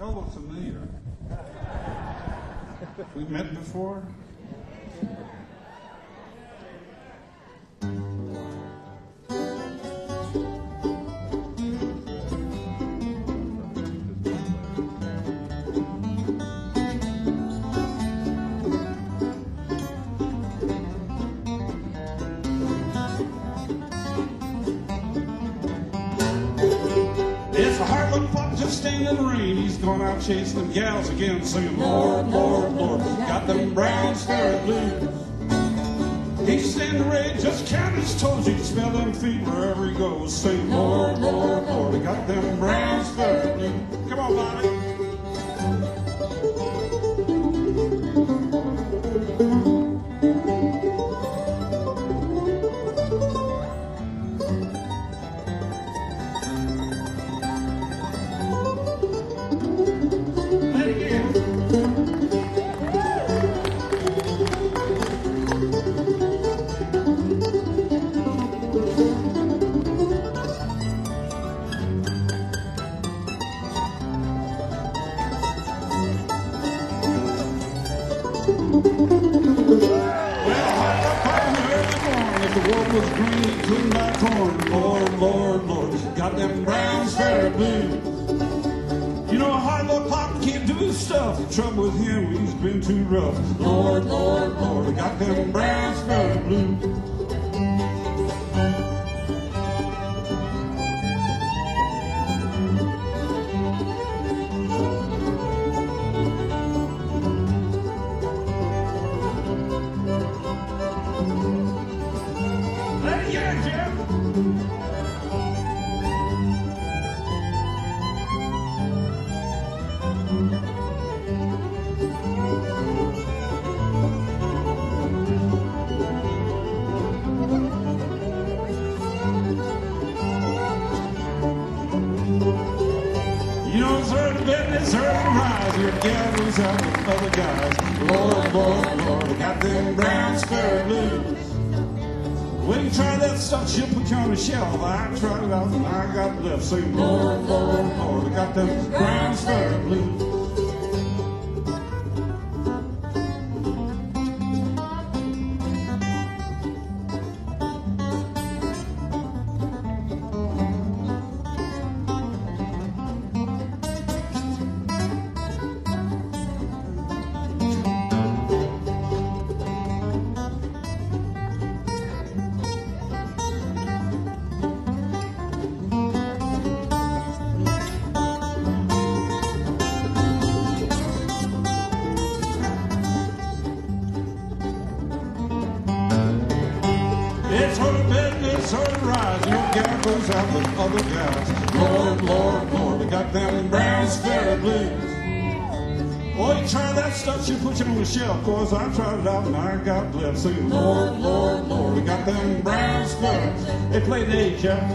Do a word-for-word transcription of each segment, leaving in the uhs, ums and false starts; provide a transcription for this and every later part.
Y'all look familiar. We've met before? It's a Harlem pop just staying in the rain. He's gone out chasing them gals again, singing, Lord, Lord, Lord, got them brown scarlet blues. He's standing the rain, just count his toes. You can smell them feet wherever he goes, singing, Lord, Lord, Lord, got them brown scarlet blues. Come on, Bobby. Was green, clean like corn. Lord, Lord, Lord, got them brown sparrow blues. You know, a hard little pop can't do his stuff. The trouble with him, he's been too rough. Lord, Lord, Lord, got them brown sparrow blues. You know, it's early to bed and it's early to rise. Your gal goes out with other guys. Lord, Lord, Lord, I got them brown sparrow blues. When you try that stuff, she'll put you on the shelf. I tried it out and I got left. Say, Lord, Lord, Lord, I got them brown sparrow blues. It's her bed, it's her rise. Your gal goes out with other gals. Lord, Lord, Lord, I got them brown sparrow blues. Boy, you try that stuff, she'll put you on the shelf. Cause I tried it out and I got left. Singing, Lord, Lord, Lord, I got them brown sparrows. They play the eight, Jeff.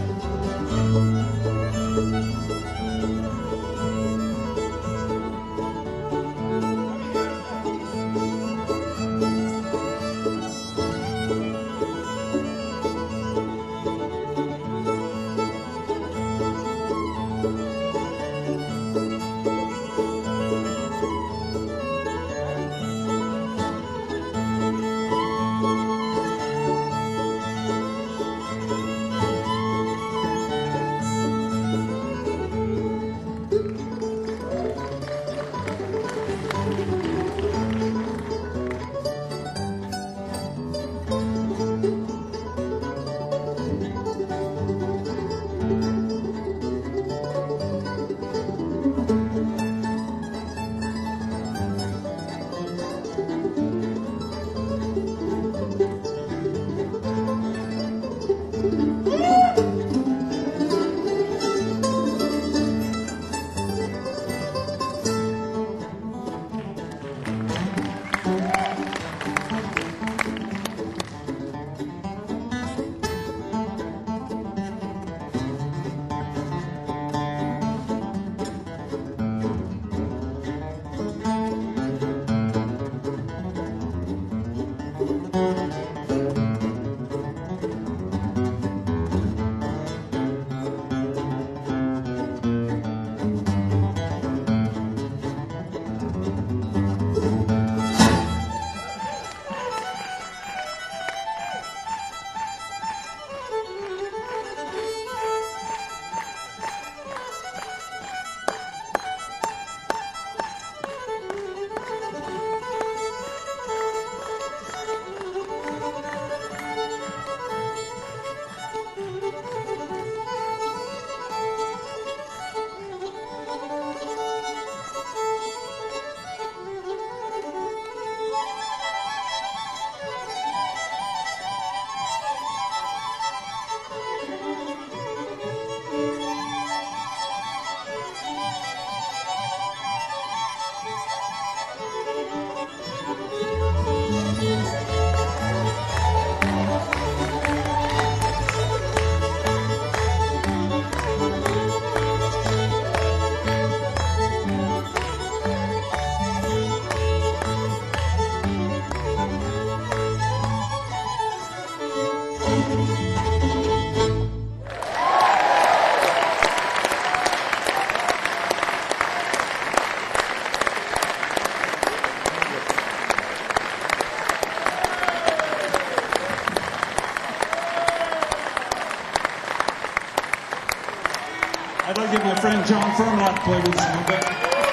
I'd like to give my friend John Furman out to play with us a little bit.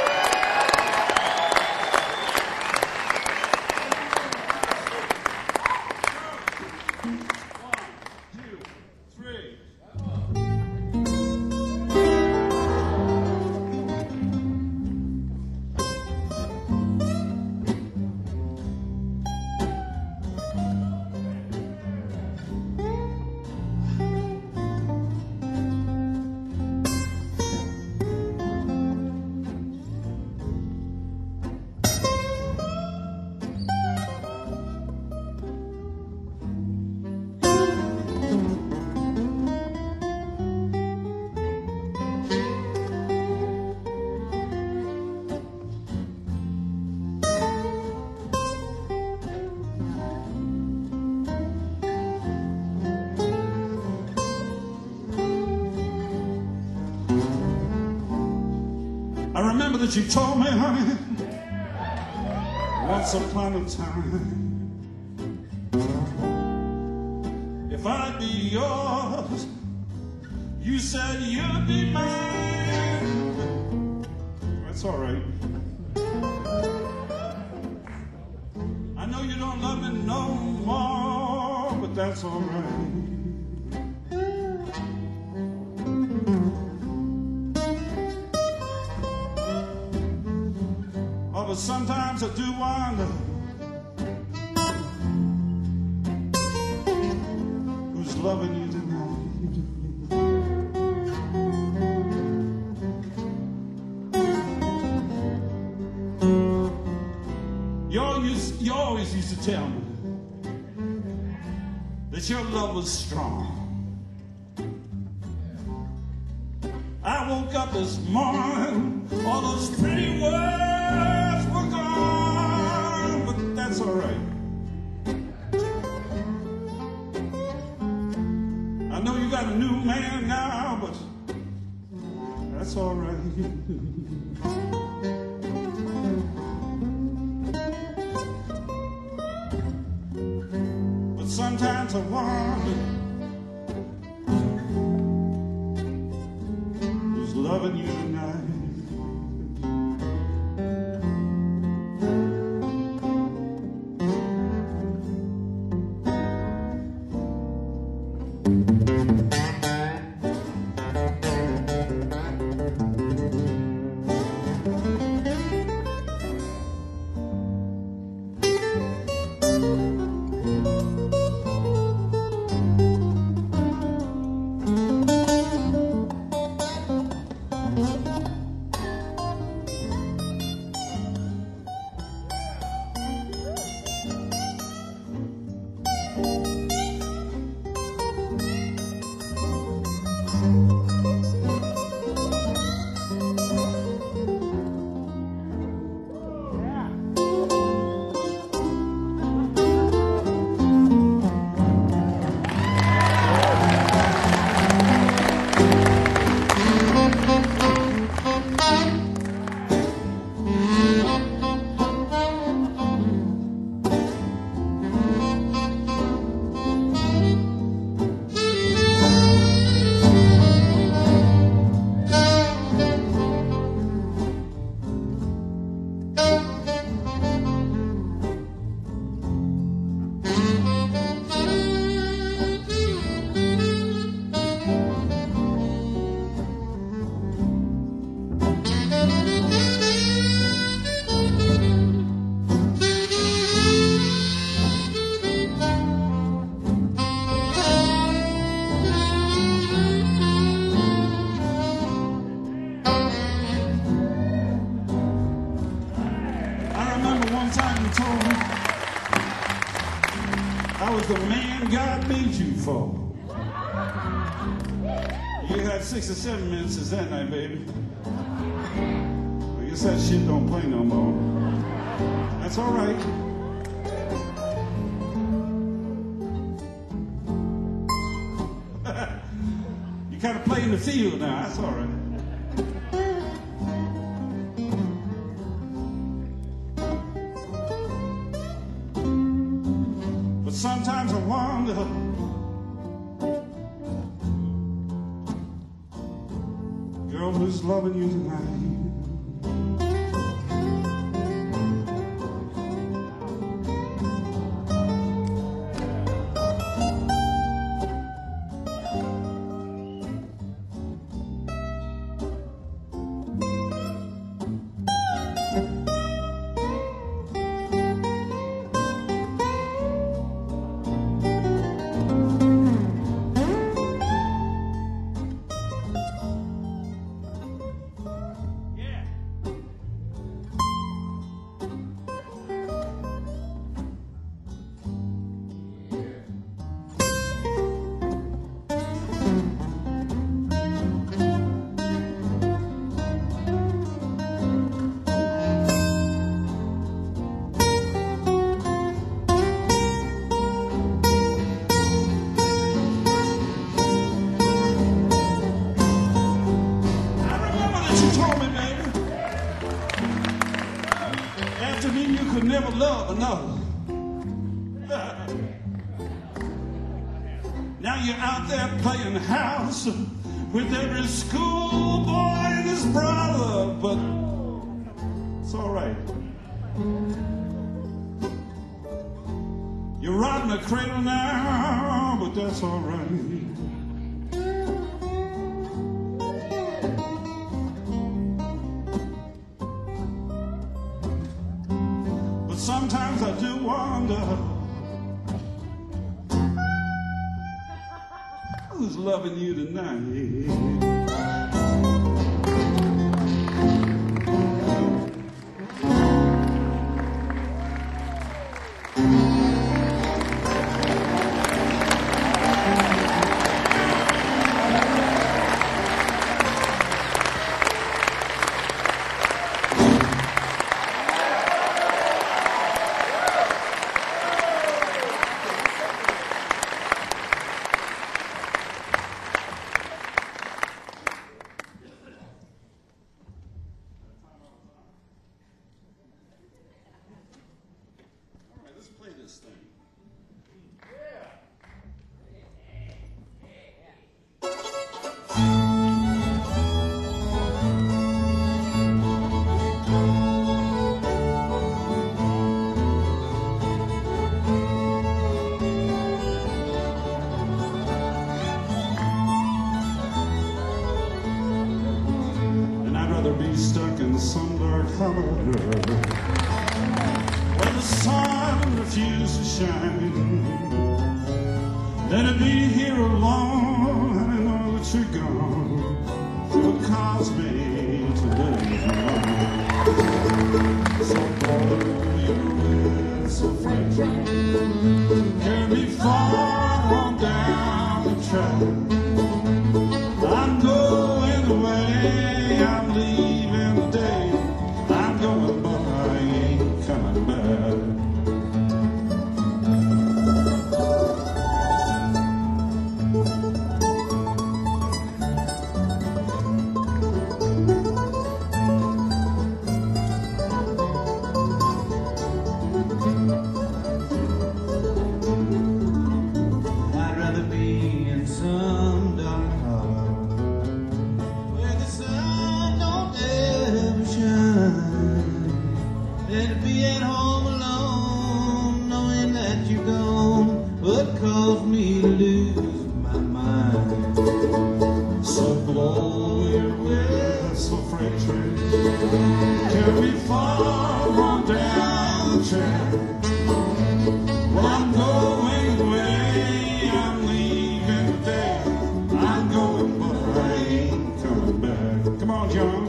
I remember that you told me, honey, once upon a time, if I'd be yours, you said you'd be mine. That's all right. I know you don't love me no more, but that's all right. But sometimes I do wonder who's loving you tonight. You always, you always used to tell me that your love was strong. I woke up this morning, all those pretty words were gone, but that's all right. I know you got a new man now, but that's all right. But sometimes I wonder who's loving you tonight. I was the man God made you for. You had six or seven minutes that night, baby. I guess that shit don't play no more. That's all right. You kind of play in the field now. That's all right. Sometimes I wonder Girl who's loving you tonight. Never love another. Now you're out there playing house with every schoolboy and his brother, but it's all right. You're riding a cradle now, but that's all right. Sometimes I do wonder who's loving you tonight. This thing. And I'd rather be stuck in some dark hollow where the sun refused to shine. Let it be here alone, and I know that you're gone. It would cause me to lose my mind. So blow your whistle, French, carry me far on down the track. I'm going away, I'm leaving today. I'm going, but I ain't coming back. Caused me to lose my mind. So blow your whistle, freight train, carry me far on down the track. Well, I'm going away, I'm leaving today. I'm going, but I ain't coming back. Come on, John.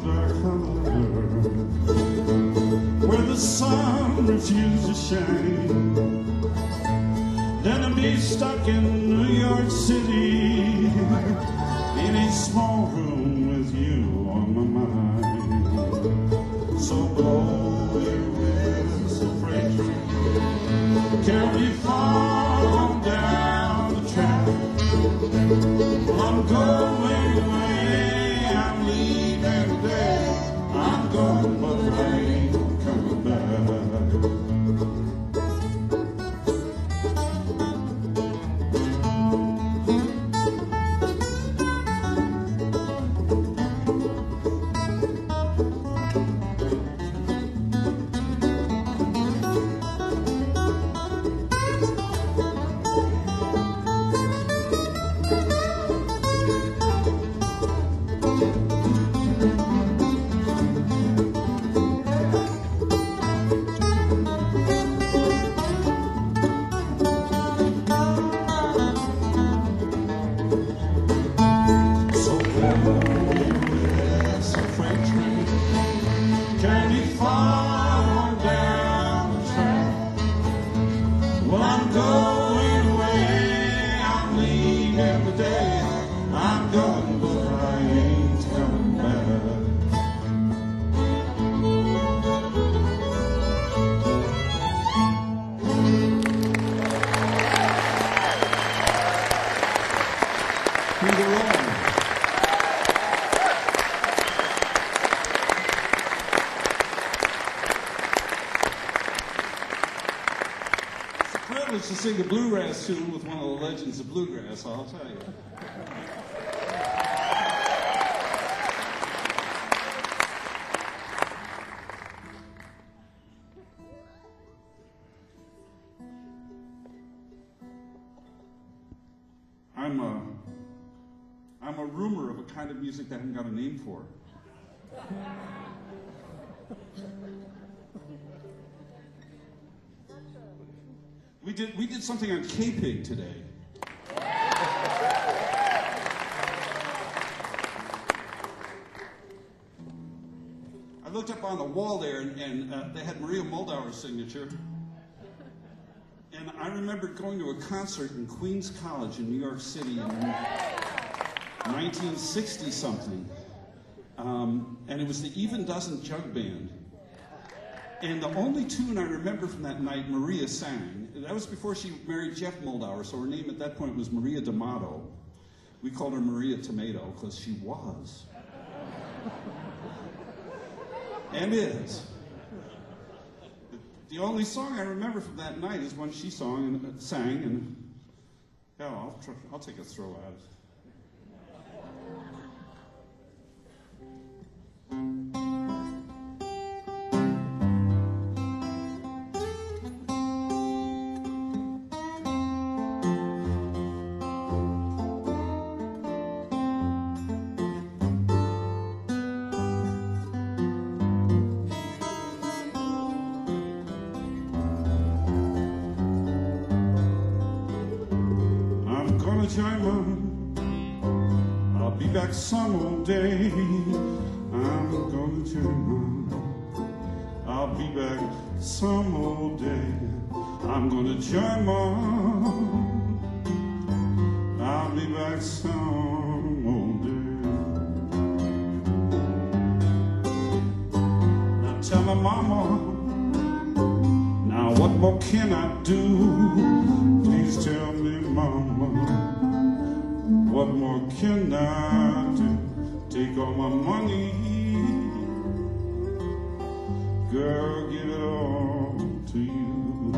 dark color where the sun refuses to shine, than to be stuck in New York City in a small room with you on my mind. So blow your whistle, freight train, carry me far on down the track. Well, I'm going away, I'm leaving today, I'm going, but I ain't coming back. To sing a bluegrass tune with one of the legends of bluegrass, I'll tell you. I'm a, I'm a rumor of a kind of music that I haven't got a name for. We did, we did something on K-Pig today. I looked up on the wall there, and, and uh, they had Maria Muldaur's signature. And I remember going to a concert in Queens College in New York City in nineteen sixty something. Um, and it was the Even Doesn't Jug Band. And the only tune I remember from that night, Maria sang. That was before she married Jeff Muldaur, so her name at that point was Maria D'Amato. We called her Maria Tomato because she was. And is. The only song I remember from that night is one she song and uh, sang, and hell, I'll, try, I'll take a throw at it. I'll be back some old day. I'm gonna join my. I'll be back some old day. I'm gonna join my. I'll be back some old day. Now tell my mama. Now what more can I do? Please tell me, mama. What more can I do? Take all my money, girl, give it all to you.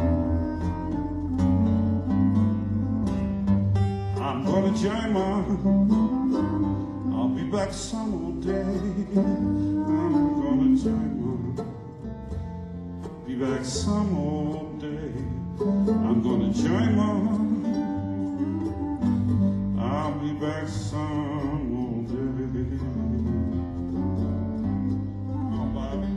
I'm gonna join my, I'll be back some old day. I'm gonna join my, be back some old day. I'm gonna join my, I'll be back some old day. Oh, Bobby.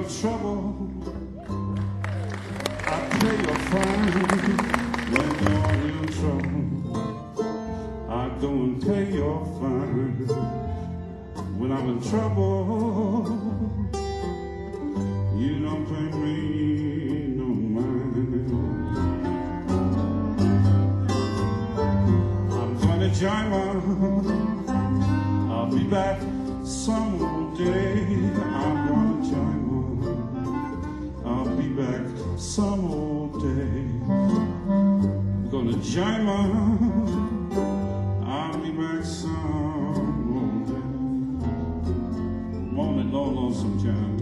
in trouble, I pay your fine. When you're in trouble, I go and pay your fine. When I'm in trouble, you don't pay me no mind. I'm gonna join my, I'll be back some old day. I'm gonna join my, I'll be back some old day. I'm gonna join my, I'll be back some old day. Morning, long, lonesome John.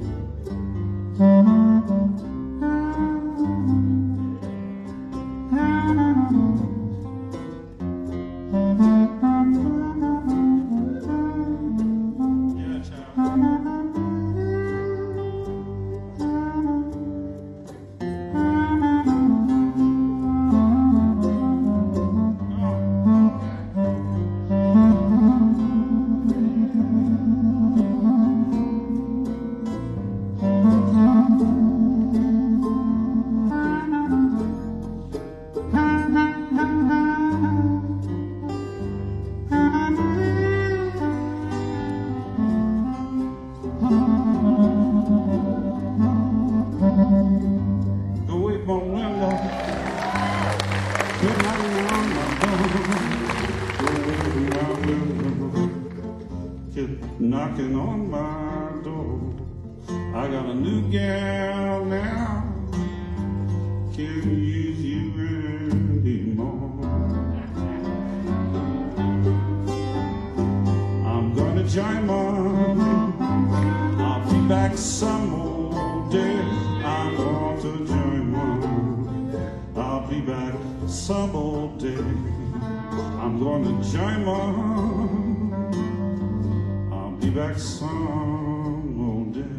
Knocking on my door. I got a new gal now, can't use you anymore. I'm gonna join my, I'll be back some old day. I'm going to join my, I'll be back some old day. I'm gonna join my, be back some old day.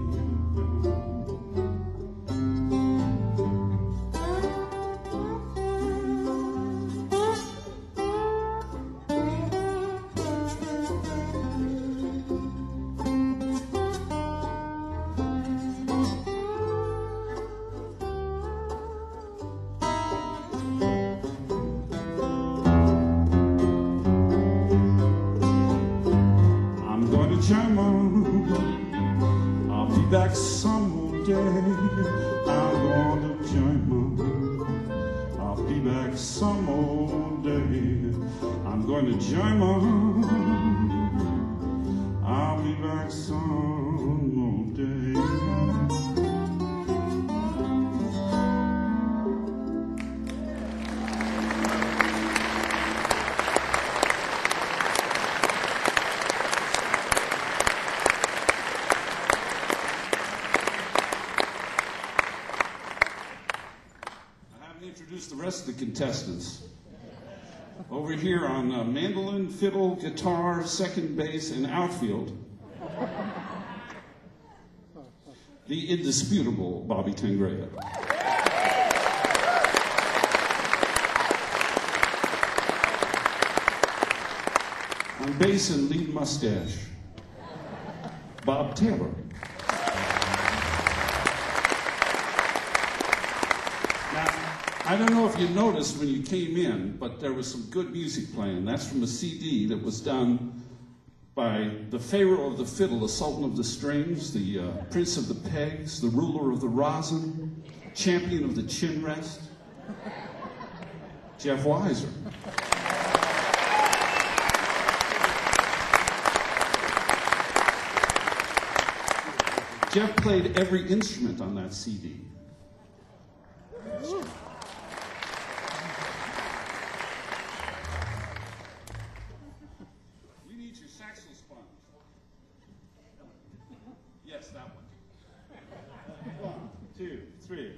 I'll be back some old day. I'm gonna join my, I'll be back some old day. I'm going to join my, I'll be back some old day. Introduce the rest of the contestants. Over here on uh, mandolin, fiddle, guitar, second bass, and outfield, the indisputable Bobby Tangrea. On bass and lead mustache, Bob Taylor. I don't know if you noticed when you came in, but there was some good music playing. That's from a C D that was done by the Pharaoh of the Fiddle, the Sultan of the Strings, the uh, Prince of the Pegs, the Ruler of the Rosin, Champion of the Chin Rest, Jeff Weiser. Jeff played every instrument on that C D. Yes, that one. One, two, three.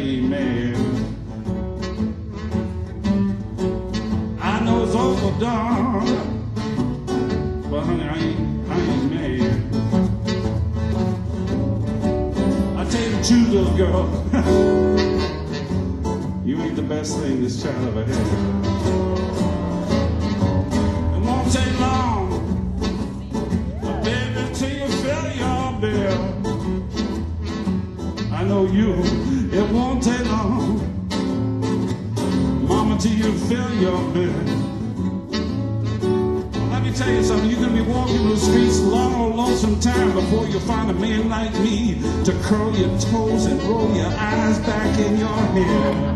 ain't mad. I know it's overdone, but honey, I ain't, I ain't mad. I tell you the truth, little girl, you ain't the best thing this child ever had. It won't take long, but baby, till you fill your bill. I know you, it won't take long, mama, till you fill your bill. Let me tell you something, you're gonna be walking the streets a long, lonesome time before you find a man like me to curl your toes and roll your eyes back in your head.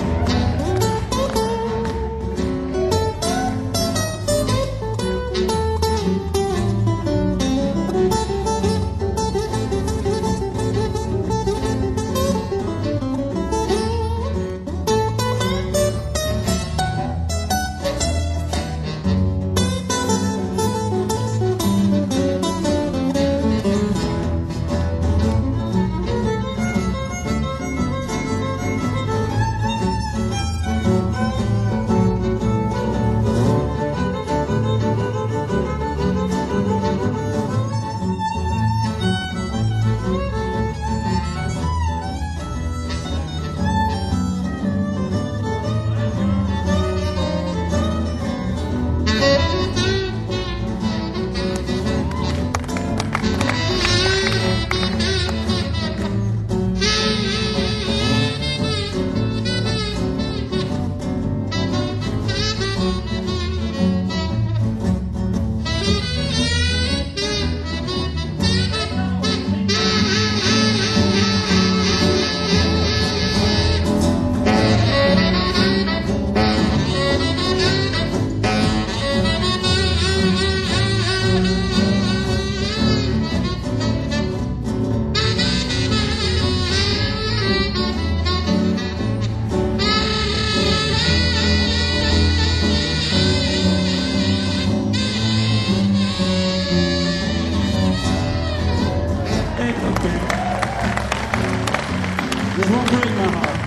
This won't break my heart.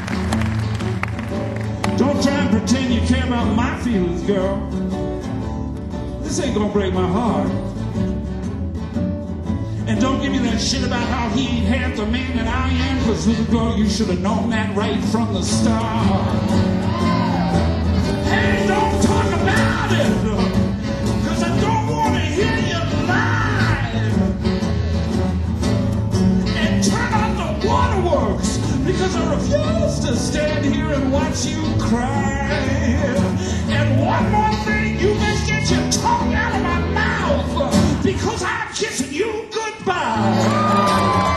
Don't try and pretend you care about my feelings, girl. This ain't gonna break my heart. And don't give me that shit about how he ain't half the man that I am, because little girl, you should have known that right from the start. Hey, don't talk about it, because I don't want to hear you lie. And turn on the waterworks, because I refuse to stand here and watch you cry. And one more thing, you best get your tongue out of my mouth, because I'm kissing you goodbye.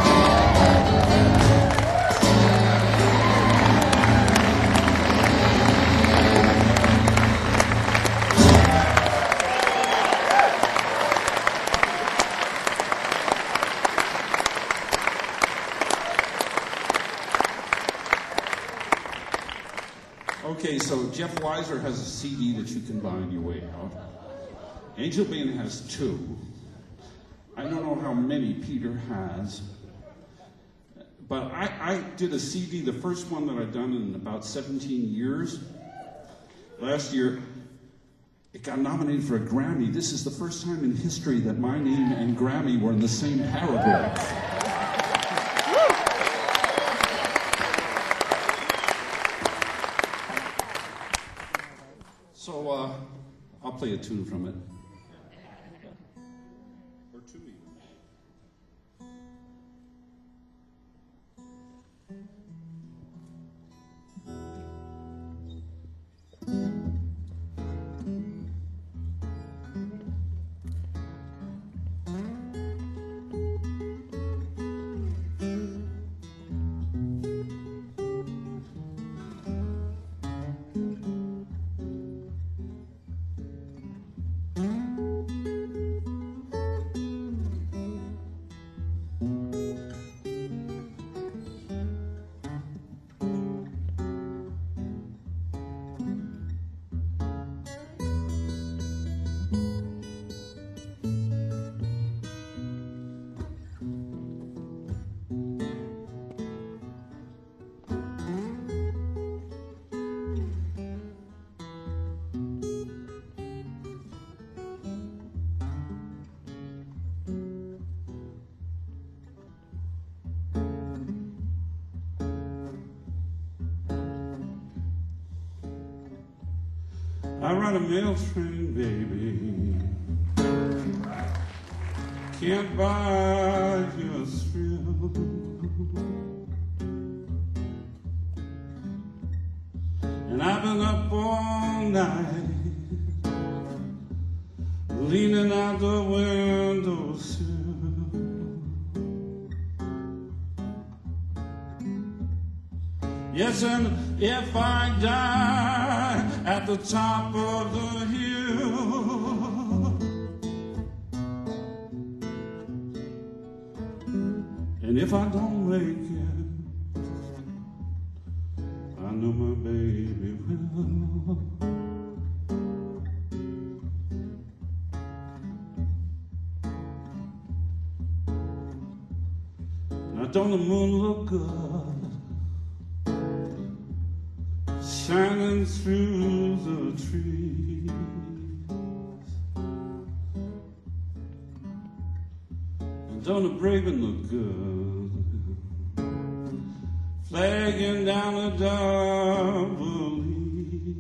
Okay, so Jeff Weiser has a C D that you can buy on your way out. Angel Band has two. I don't know how many Peter has, but I, I did a C D, the first one that I've done in about seventeen years. Last year, it got nominated for a Grammy. This is the first time in history that my name and Grammy were in the same paragraph. So uh, I'll play a tune from it. Or two even. ride a mail train, baby, can't buy you a thrill. And I've been up all night, leaning out the windowsill. Yes, and if I die at the top of the hill, and if I don't make it, I know my baby will. Now don't the moon look good, shining through the trees? And don't the Braven look good, flagging down a double E?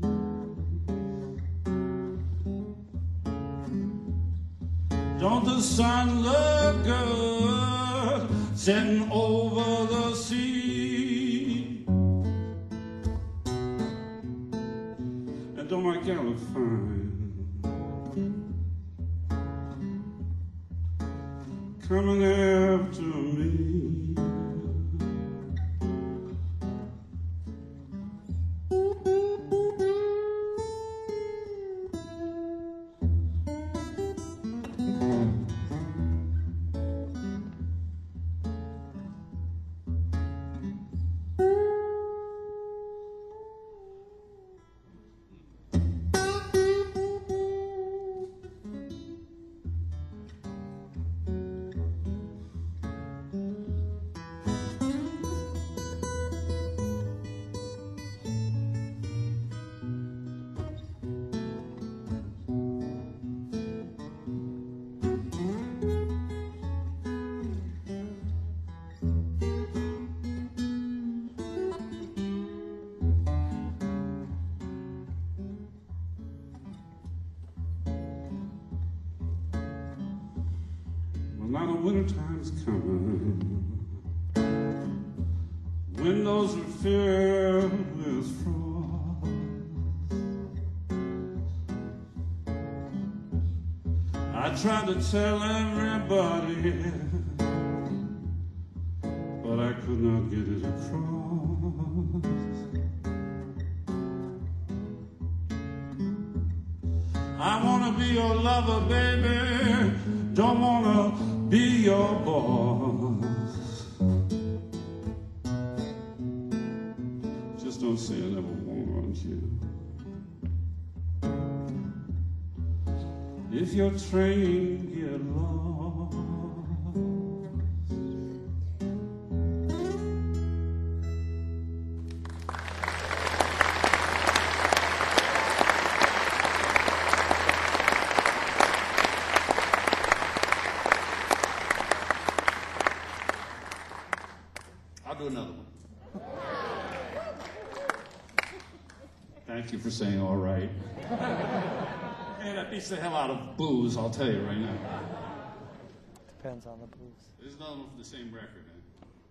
Don't the sun look good, setting over the sea? And don't my gal look fine, coming after me? Now the winter time's coming, windows are filled with frost. I tried to tell everybody, but I could not get it across. I wanna be your lover, baby, don't wanna be your boss. Just don't say I never want you. If your train get lost, I'll do another one. Thank you for saying all right. Man, that beats the hell out of booze, I'll tell you right now. Depends on the blues. There's another one for the same record, eh?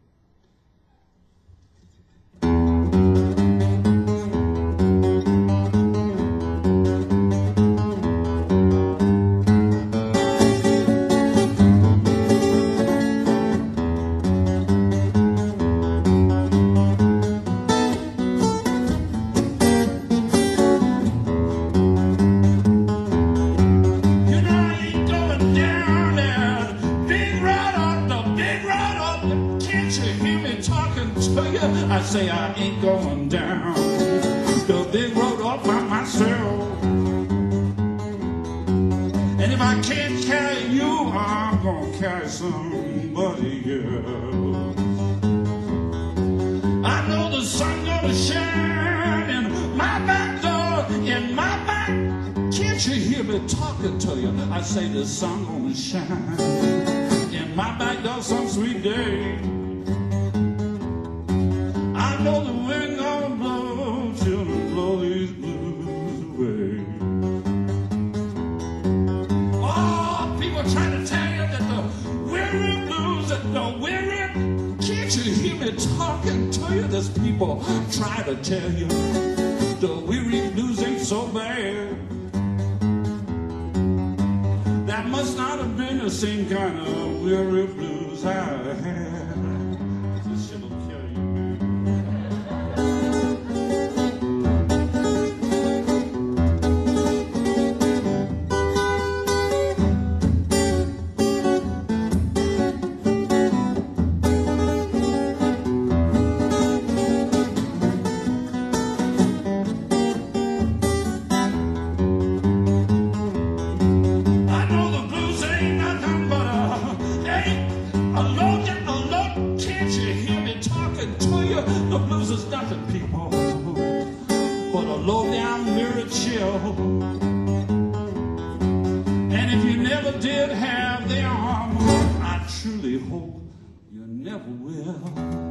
I say I ain't going down the big road all by myself. And if I can't carry you, I'm gonna carry somebody else. I know the sun gonna shine in my back door, in my back. Can't you hear me talking to you? I say the sun gonna shine in my back door some sweet day. I know the wind gonna blow, children, blow these blues away. weary blues, the weary. Can't you hear me talking to you? There's people try to tell you the weary blues ain't so bad. That must not have been the same kind of weary blues I had. This shit will kill you. The blues is nothing, people, but a low-down weary chill. And if you never did have the arm, I truly hope you never will.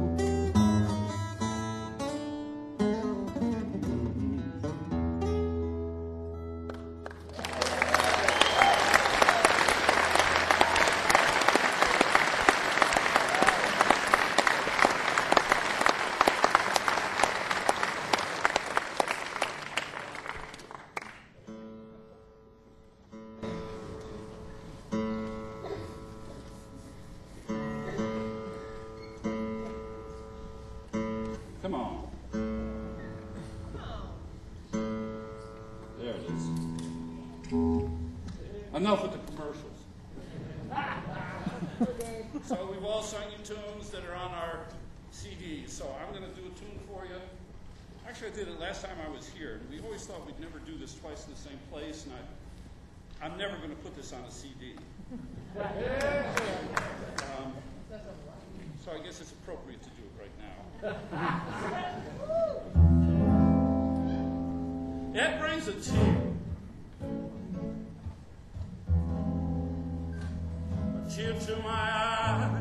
Come on. There it is. Enough with the commercials. So we've all sung you tunes that are on our C Ds. So I'm going to do a tune for you. Actually, I did it last time I was here. We always thought we'd never do this twice in the same place, and I, I'm never going to put this on a C D. Um, so I guess it's appropriate to do it right now. That brings a tear. A tear to my eye.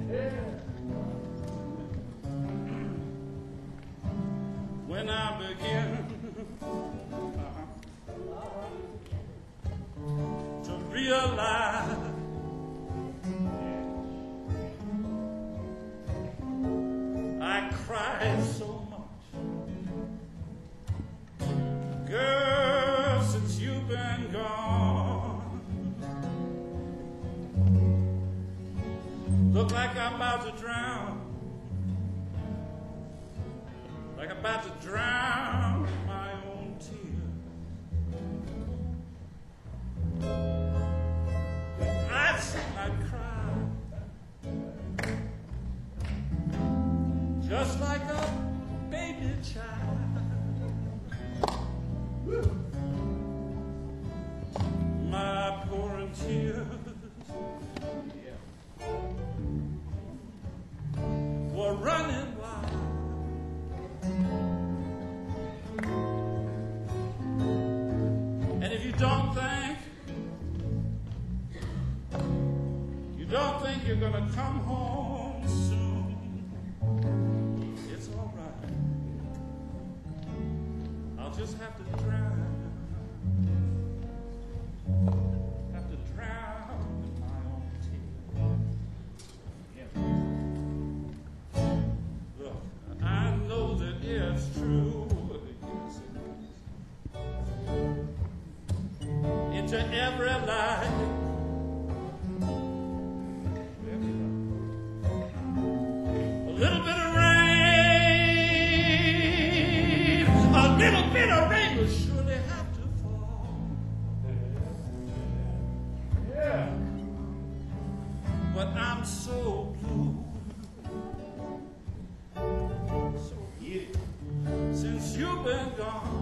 When I begin uh-huh, to realize I cried so much, girl, since you've been gone. Look like I'm about to drown, like I'm about to drown my own tears. I said I'd cry, just like a baby child. My pouring tears were running wild. And if you don't think, you don't think you're gonna come home soon, it's all right. I'll just have to drown, have to drown in my own tears. Look, I know that it's true. Yes, into every life, a little bit of rain, a little bit of rain will surely have to fall. Yeah. But I'm so blue, so giddy, since you've been gone.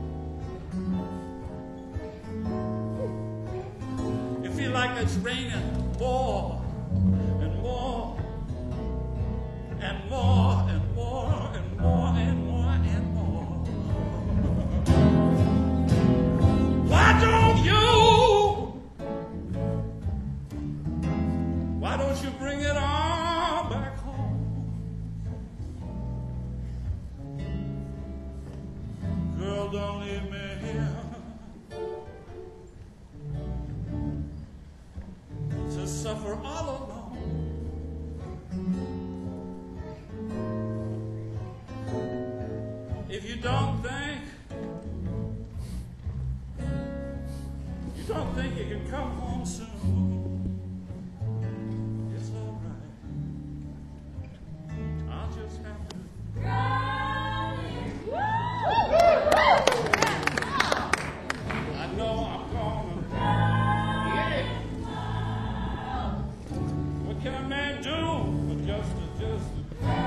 It feels like it's raining more and more and more and more and more and more and more. Why don't you, why don't you bring it on back home? Girl, don't leave me here to suffer all alone. come home soon. It's all right. I'll just have to. I know I'm gonna. Yeah. What can a man do but just to just to.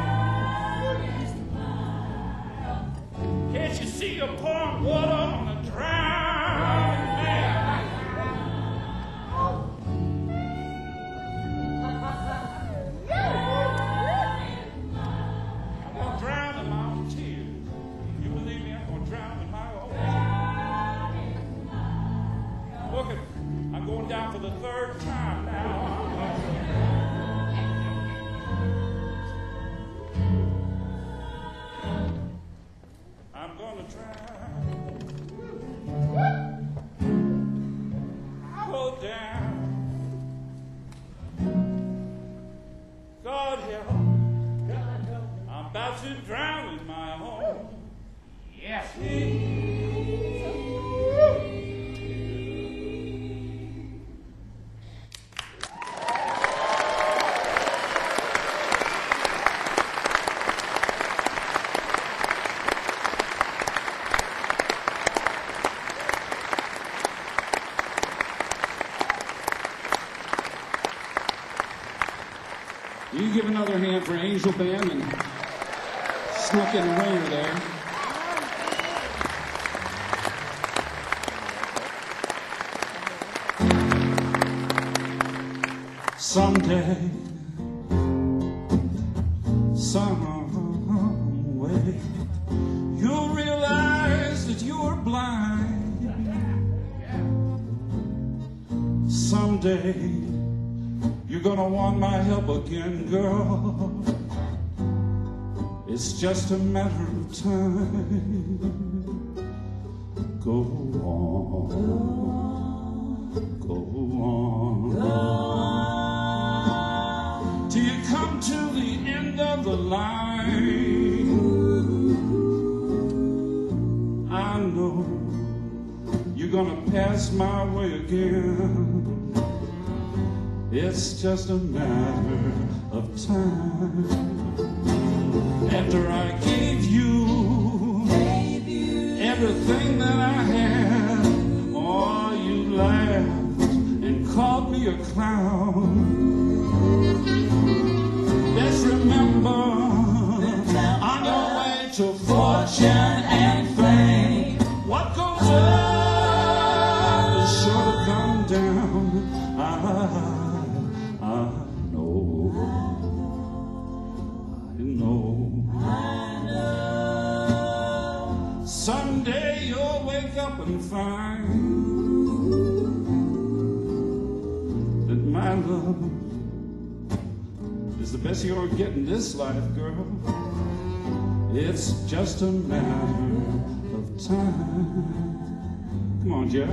Can't you see you're pouring water on a drowning man? I'm gonna drown in my own tears. You believe me? I'm gonna drown in my own tears. Look at, I'm going down for the third time now. I'm gonna drown, go down. God help, God help. I'm about to drown in my home. Yes. You give another hand for Angel Band and snuck in the ringer there. Someday, some way, you'll realize that you're blind. Someday, you're gonna want my help again, girl. It's just a matter of time. Go on, go on, go on, till you come to the end of the line. I know you're gonna pass my way again. It's just a matter of time. After I gave you, gave you everything that I had, oh, you laughed and called me a clown. Let's remember, on your way to fortune and fame, what goes up is sure to come down. I, I know, I know, I know. Someday you'll wake up and find that my love is the best you're gonna get in this life, girl. It's just a matter of time. Come on, Jeff.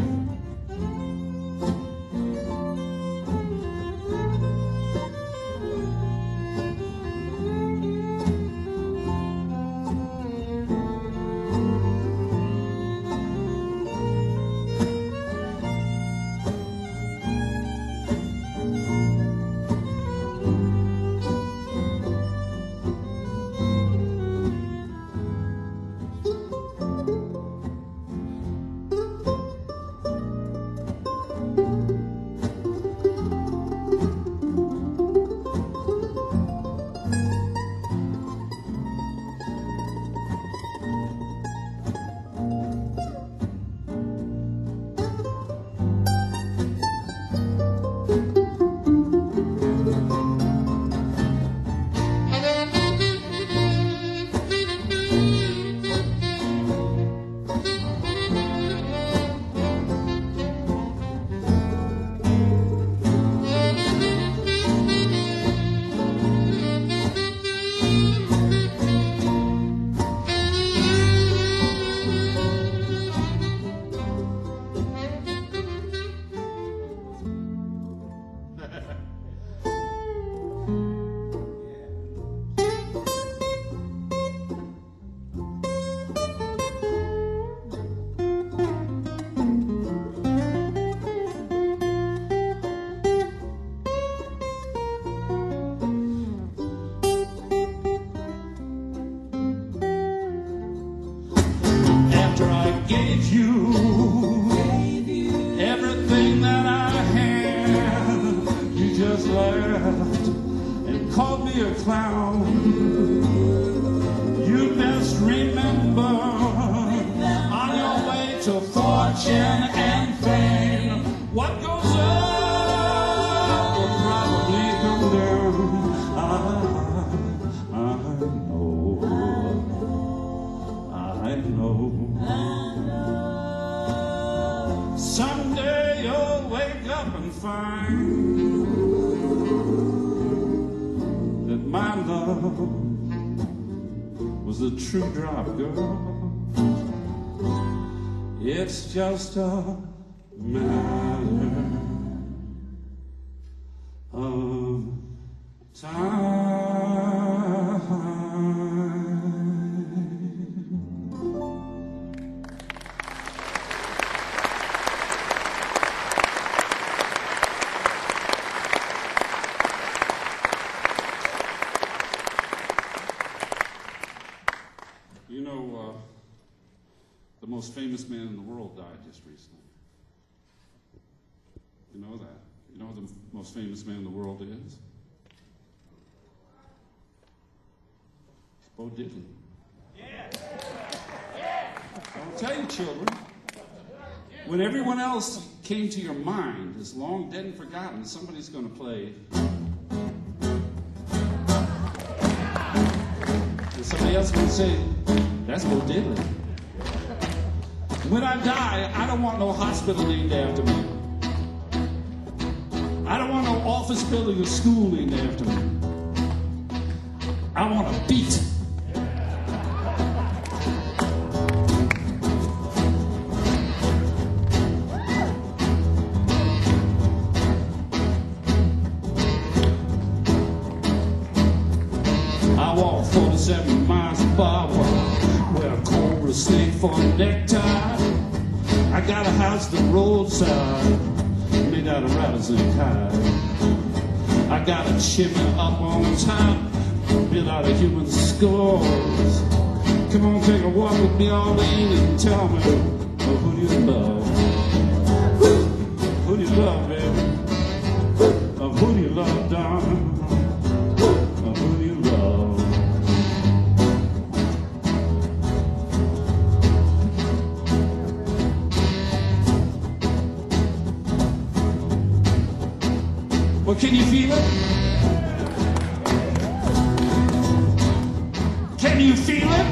laughed and called me a clown. You best remember, on your way to fortune and fame, what goes up will probably come down. I, I know, I know. Someday you'll wake up and find that my love was a true drop, girl. It's just a matter of time. You know, uh, the most famous man in the world died just recently. You know that? You know who the most famous man in the world is? It's Bo Diddley. Yeah. Yeah. I'll tell you, children, when everyone else came to your mind is long dead and forgotten, somebody's going to play. And somebody else will say, that's Bo Diddley. When I die, I don't want no hospital named after me. I don't want no office building or school named after me. I want a beat. I walk forty-seven miles of barbed wire, wear a cobra snake for a necktie. I got a house the roadside, made out of rattlesnake hide. I got a chimney up on top, built out of human skulls. Come on, take a walk with me, Arlene, and tell me, oh, who do you love? Who do you love, baby? Oh, who do you love, darling? Oh, who do you love? Well, can you feel it? Can you feel it?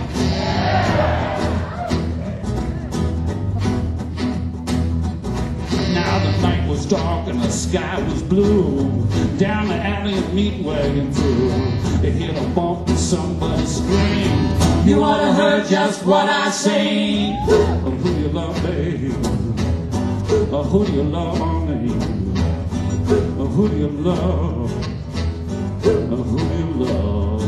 Now the night was dark and the sky was blue. Down the alley a meat wagon through. It hit a bump and somebody screamed. You ought to heard just what I say. Oh, who do you love, babe? Oh, who do you love, honey? Oh, who do you love? Oh, who do you love?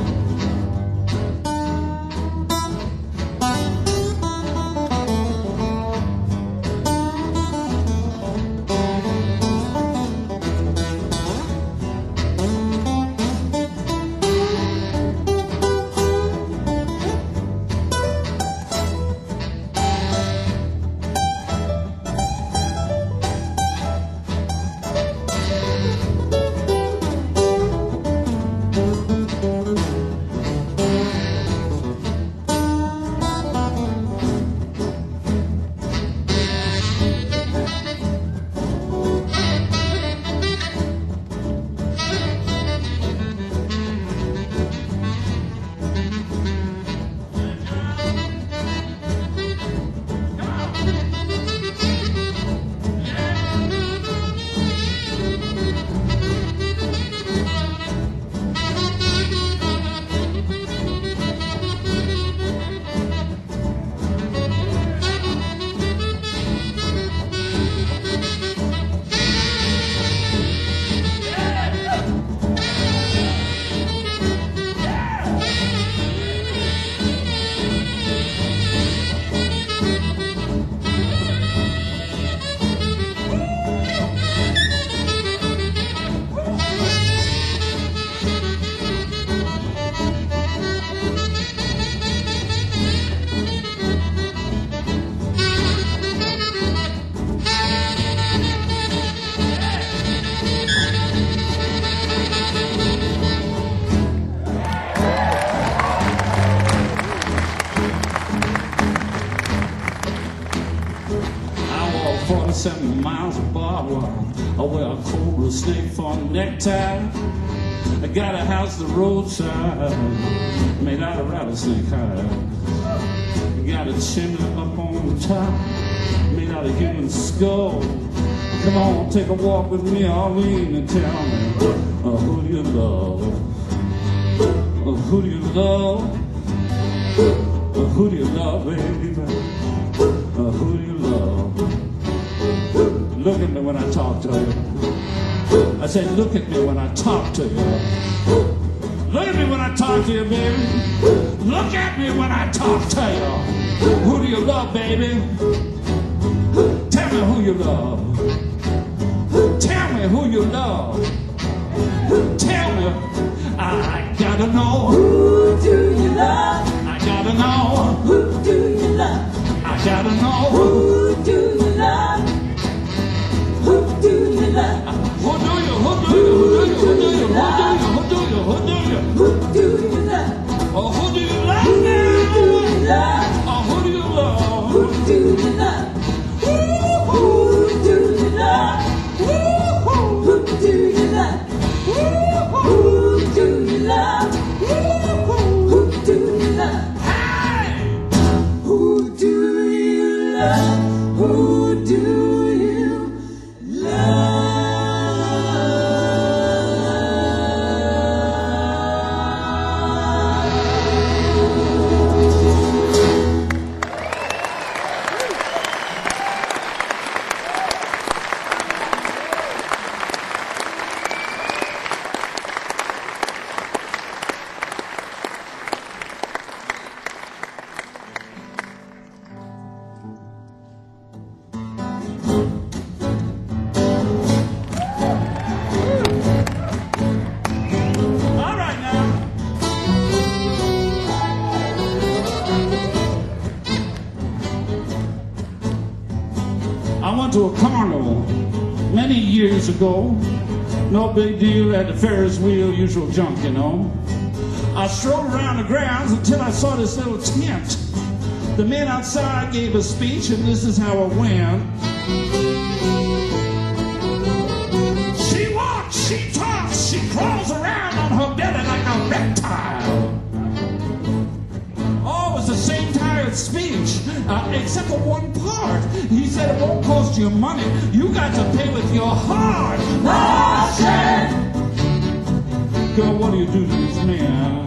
with a snake for a necktie. I got a house the roadside made out of rattlesnake hide. I got a chimney up on the top made out of human skull. Come on, take a walk with me, Arlene, and tell me, uh, who do you love? Uh, who do you love? Uh, who do you love, baby? Uh, who do you love? Look at me when I talk to you. I said, look at me when I talk to you. Look at me when I talk to you, baby. Look at me when I talk to you. Who do you love, baby? Tell me who you love. Tell me who you love. Tell me. I gotta know. Who do you love? I gotta know. Who do you love? I gotta know. Who do you love? Who do you love? Who do you, who do you, who do you, who do you, who do you, who do you, who do you? Who do you love? Oh, who do you love Who now? do you love? Oh, who do you love? Who do you love? Who do you love? Who do you love? Who do you love? Who do you love? Hey! Who do you love? Who do you love? All right now. I went to a carnival many years ago. No big deal at the Ferris wheel, usual junk, you know. I strolled around the grounds until I saw this little tent. The man outside gave a speech, and this is how it went. She walks, she talks, she crawls around on her belly like a reptile. Oh, it was the same tired speech, uh, except for one part. He said it won't cost you money. You got to pay with your heart. Martian! Girl, what do you do to these men?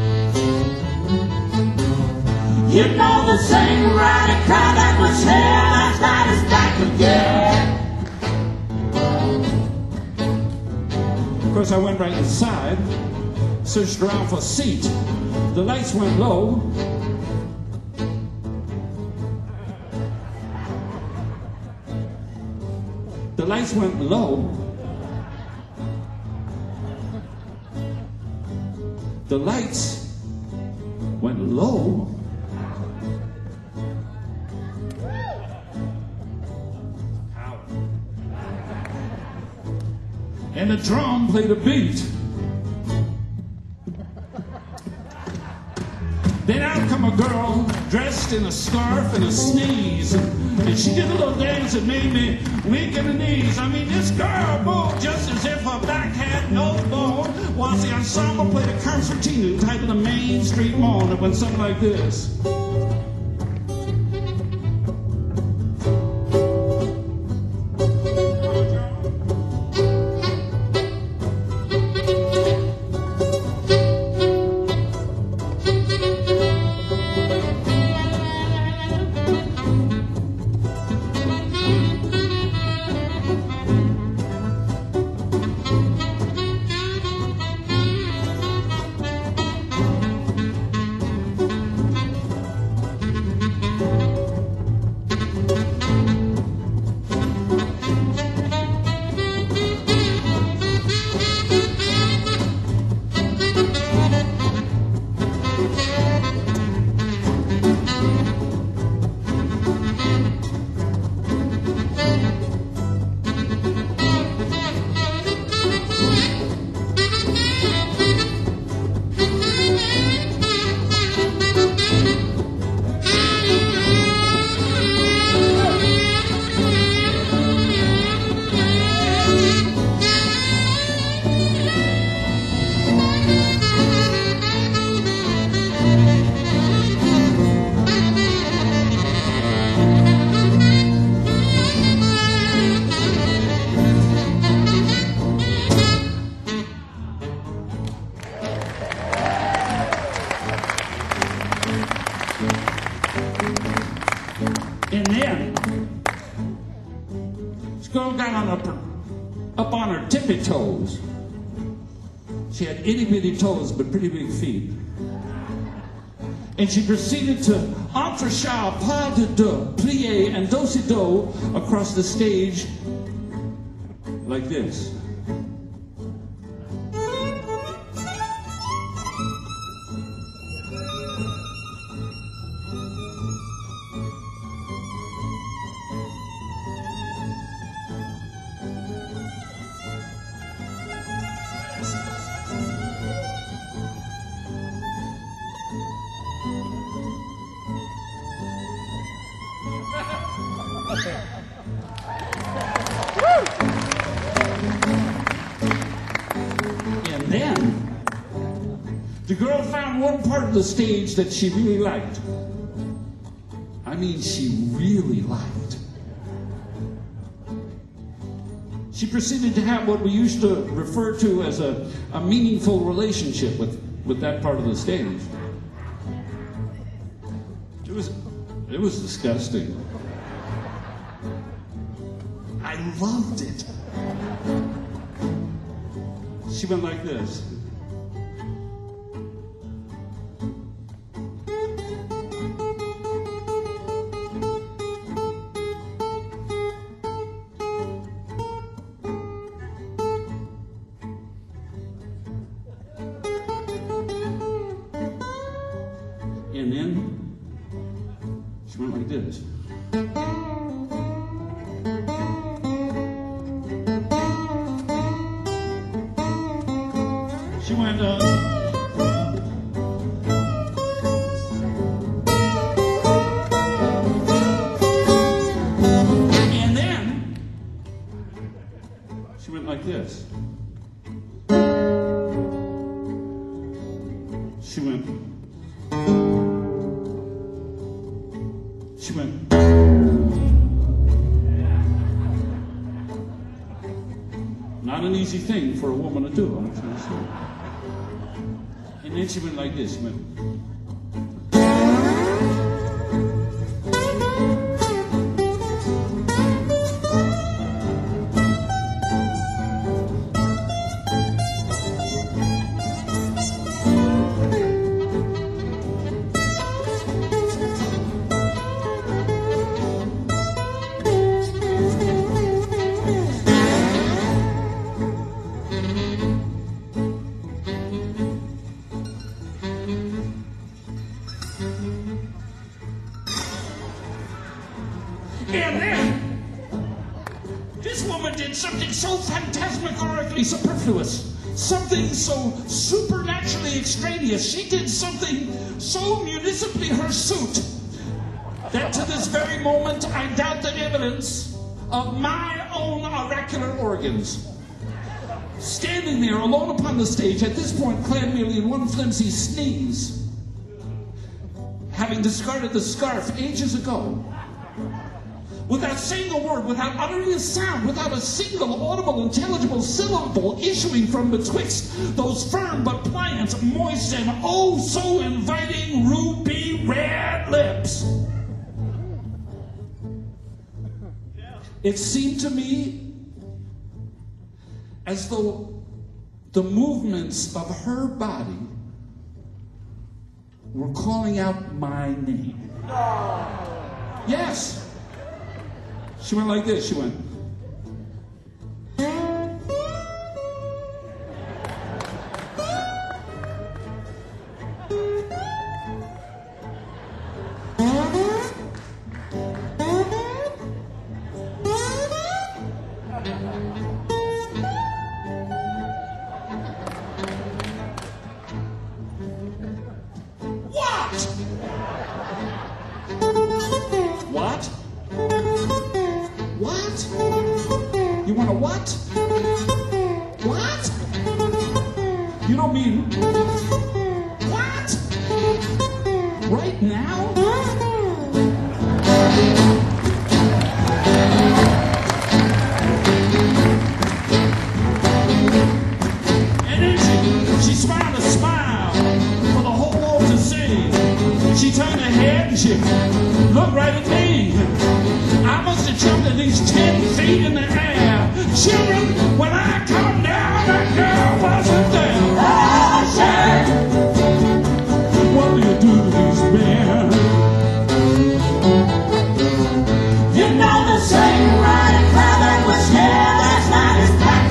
You know the same rider car that was here last night is back again. Of course, I went right inside, searched around for a seat. The lights went low. The lights went low. The lights went low. And the drum played a beat. Then out come a girl dressed in a scarf and a sneeze, and she did a little dance that made me weak in the knees. I mean, this girl moved just as if her back had no bone, whilst the ensemble played a concertina type of the Main Street moan that went something like this. girl got on up, her, up on her tippy toes. She had itty bitty toes, but pretty big feet. And she proceeded to entrechat, pas de deux, plié, and do-si-do across the stage like this. And then the girl found one part of the stage that she really liked. I mean, she really liked. She proceeded to have what we used to refer to as a, a meaningful relationship with, with that part of the stage. It was, it was disgusting. I loved it. She went like this. And then she went like this. She went, uh, and then she went like this. She went, she went, not an easy thing for a woman to do, I'm trying to say. And then she went like this. She went. And then, this woman did something so phantasmagorically superfluous, something so supernaturally extraneous. She did something so municipally hirsute that to this very moment I doubt the evidence of my own oracular organs. Standing there alone upon the stage, at this point clad merely in one flimsy sneeze, having discarded the scarf ages ago, without saying a word, without uttering a sound, without a single audible, intelligible syllable issuing from betwixt those firm but pliant, moist, and oh so inviting ruby red lips. It seemed to me as though the movements of her body were calling out my name. Yes. She went like this. She went. What? What? What? You want a what? What? You don't mean what? Right now? And then she, she smiled a smile for the whole world to see. She turned her head and she looked right at me. I must have jumped at least ten feet in the air. Children, when I come down, that girl wasn't there. Oh, Sheriff, What do you do to these men? you know the same riding crowd that was here last night is back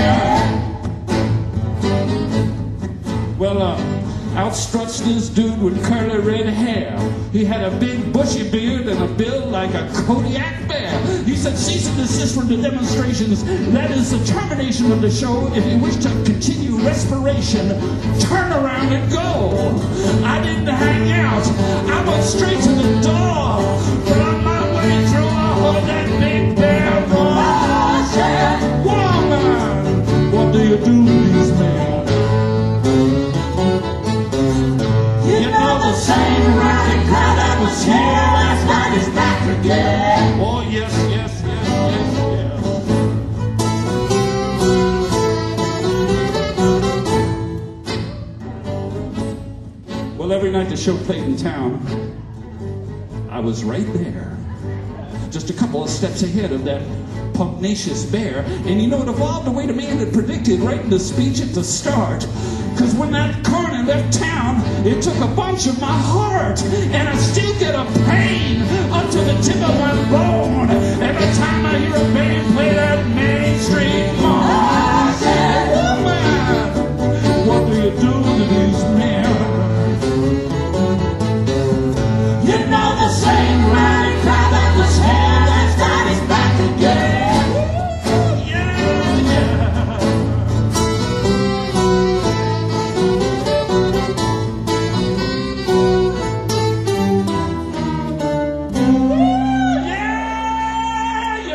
again. Well, uh, out struts this dude with curly red hair. He had a big bushy beard and a build like a Kodiak bear. He said, cease and desist from the demonstrations. That is the termination of the show. If you wish to continue respiration, turn around and go. I didn't hang out. I went straight to the door. But on my way through, I heard that big bear roar. Oh, Sheriff, Woman, what do you do to these men? you know the same riding crowd that was here last night is back again. Oh, yes, yes, yes, yes, yes. Well, every night the show played in town, I was right there, just a couple of steps ahead of that pugnacious bear. And you know, it evolved the way the man had predicted right in the speech at the start. Because when that coroner left town, it took a bunch of my heart. And I still get a pain up to the tip of my bone every time I hear a band play that Main Street Mall. Oh, Sheriff, Woman, what do you do to these men? you know the same riding crowd that was here last night is back again. Yeah, yeah. Yeah,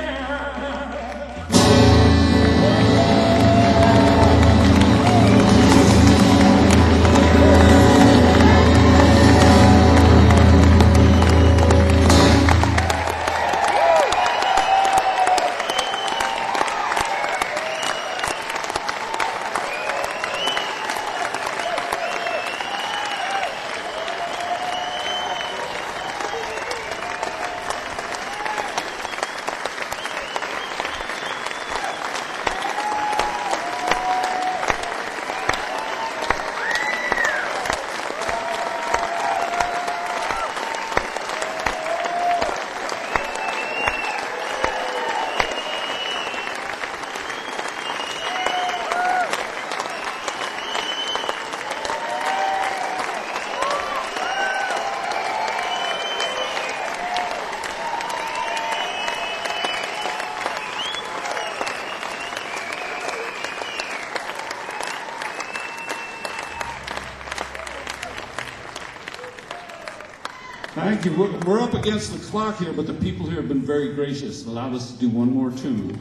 Thank you. We're, we're up against the clock here, but the people here have been very gracious and allowed us to do one more tune.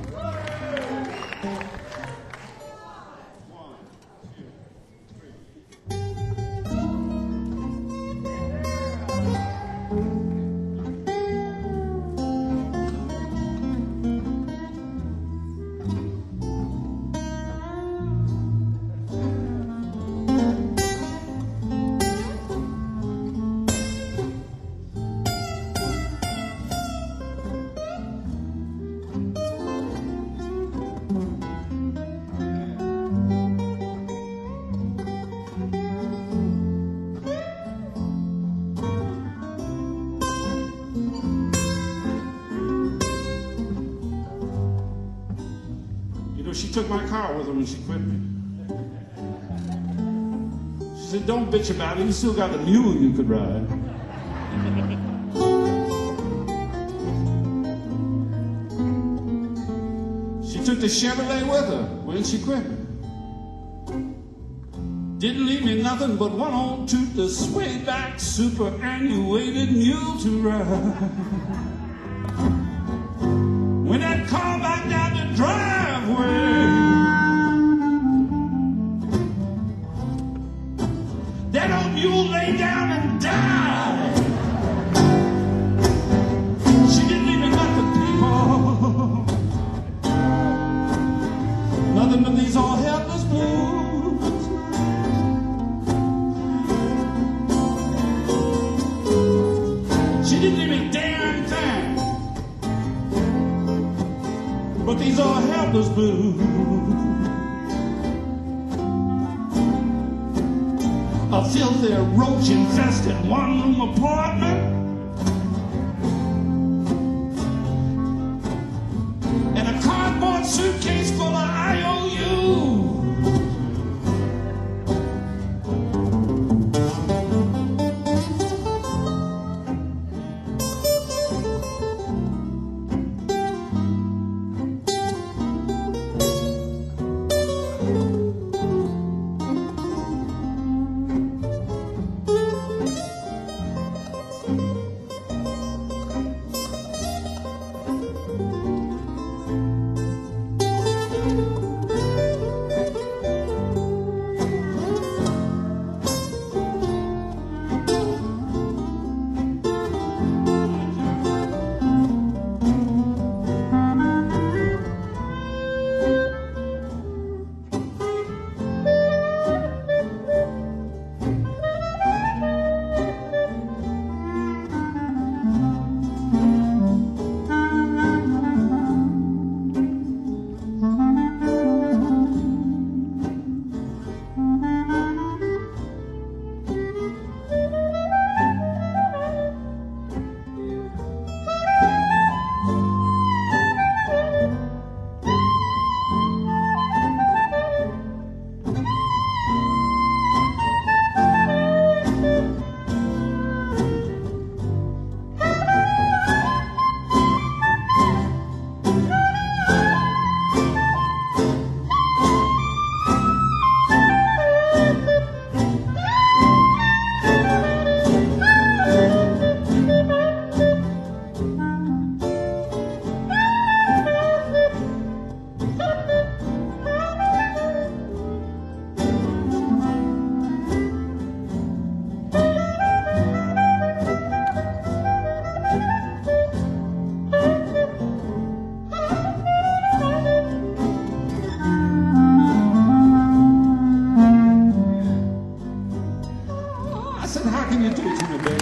She took my car with her when she quit me. She said, don't bitch about it, you still got a mule you could ride. She took the Chevrolet with her when she quit me. Didn't leave me nothing but one old toot, the sway back superannuated mule to ride. When that car backed down the driveway, that old mule lay down and died. She didn't leave me nothing, people. Nothing but these all helpless blues. She didn't leave me damn thing. mother's blue. A filthy, roach-infested one-room apartment, and a cardboard suitcase full of I O U. How can you do it to me, baby?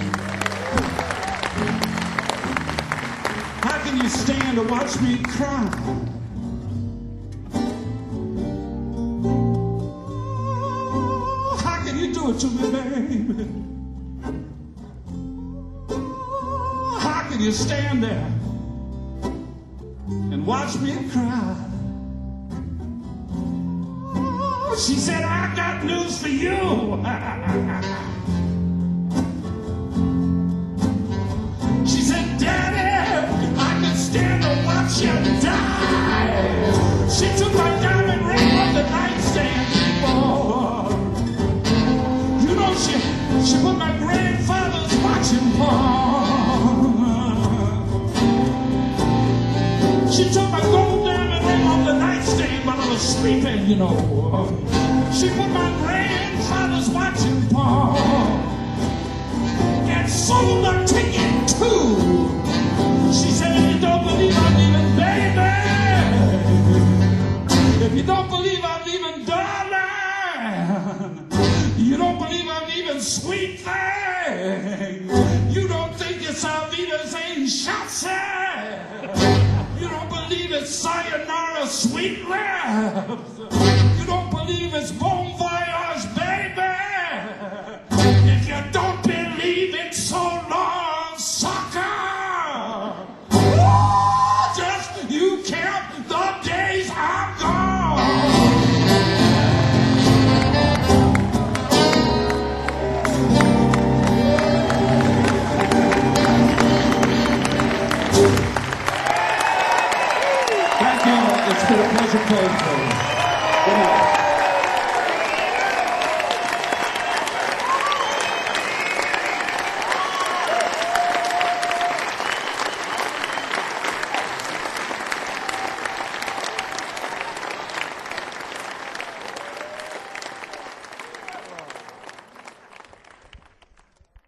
How can you stand to watch me cry? How can you do it to me, baby? How can you stand there and watch me cry? She said, I got news for you. She said, Daddy, I can stand to watch you die. She took my diamond ring off the nightstand, people. You know, she, she put my grandfather's watching palm. She took my gold diamond ring off the nightstand while I was sleeping, you know. She put my grandfather's watching palm and sold the ticket too. She said, if you don't believe I'm leaving, baby, if you don't believe I'm leaving, darling, you don't believe I'm leaving, sweet thing, you don't think it's Alvita's ain't Shotzi, you don't believe it's sayonara, sweet lips, you don't believe it's bon voyage, baby. If you don't believe it's so long, sucker, ooh, just you count the days I'm gone. Thank you. It's been a pleasure playing for you. Good night.